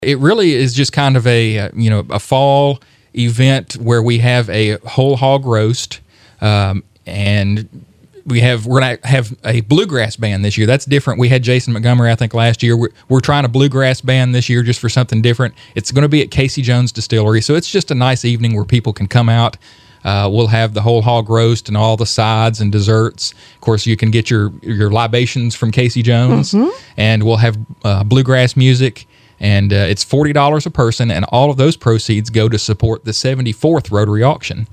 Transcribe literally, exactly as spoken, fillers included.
It really is just kind of a, uh, you know, a fall event where we have a whole hog roast, um, and we have we're gonna have a bluegrass band this year. That's different. We had Jason Montgomery, I think, last year. We're, we're trying a bluegrass band this year just for something different. It's going to be at Casey Jones Distillery, so it's just a nice evening where people can come out. Uh, we'll have the whole hog roast and all the sides and desserts. Of course, you can get your your libations from Casey Jones, mm-hmm. and we'll have uh, bluegrass music. And uh, it's forty dollars a person, and all of those proceeds go to support the seventy-fourth Rotary Auction.